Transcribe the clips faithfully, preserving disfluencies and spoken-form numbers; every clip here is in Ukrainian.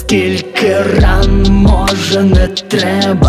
Скільки ран, може, не треба,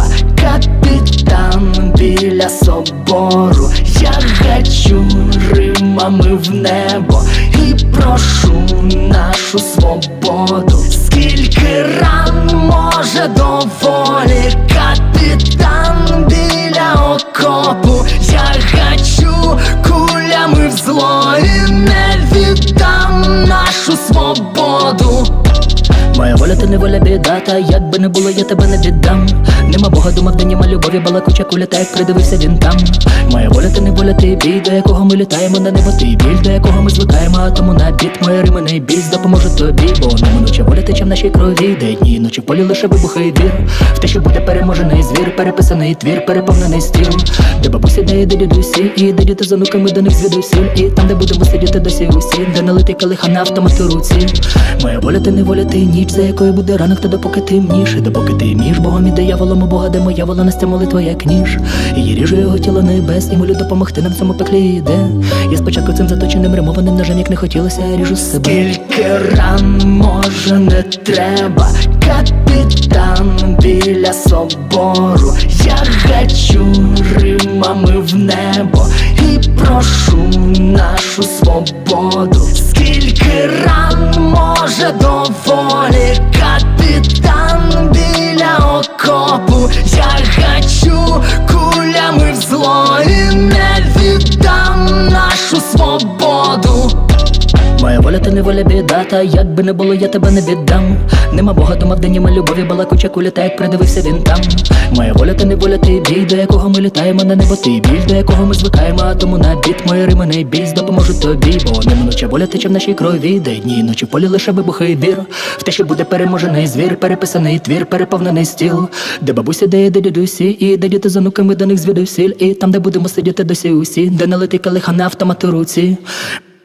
капітан біля собору. Я гачу римами в небо і прошу нашу свободу. Скільки ран, може, доволі, капітан біля окопу. Я гачу кулями в зло і не віддам нашу свободу. Моя воля, ти не воля, біда, та як би не було, я тебе не віддам. Нема Бога, думав, де нема любові, балакуча куля, та як придивився він там. Моя воля, ти не воля, ти бій, до якого ми літаємо на небо, ти біль, до якого ми звикаємо, а тому на біт. Моя рима найбільш допоможе тобі, бо неминуча воля тече в нашій крові. Де дні і ночі в полі лише вибухає вір в те, що буде переможений звір, переписаний твір, переповнений стіл. Де бабусі, де і де дідусі, і де діти з онуками, до них звідусіль. І там, де будемо сидіти досі усі, де налитий калиха на автомат у руці. Моя воля, ти не воля, ти ніч, за якою буде ранок, та допоки темніше, допоки ти між Богом і дияволом, у Бога, де моя воля, Настя молитва як ніж. І ріжу його тіло небес, і молю допомогти нам в цьому пеклі йде. Я спочатку цим заточеним римованим ножем, як не хотілося, я ріжу себе. Скільки ран, може, не треба, капітан біля собору. Я гачу римами в небо і прошу нашу свободу. Скільки ран, може, доволі, капітан біля окопу. Я гачу кулями в зло і не віддам нашу свободу. Моя воля, ти не воля, біда, та як би не було, я тебе не віддам. Нема Бога, думав, де нема любові, балакуча куля, та як придивився він там. Моя воля, ти не воля, ти бій, до якого ми літаємо на небо, ти біль, до якого ми звикаємо, а тому на біт. Мої рими найбільш допоможуть тобі, бо неминуча воля тече в нашій крові. Де дні і ночі в полі лише вибухає вір в те, що буде переможений звір, переписаний твір, переповнений стіл. Де бабусі, де і де дідусі, і де діти з онуками, до них звідусіль. І там, де будемо сидіти досі усі, де налитий калиха на автомат у руці.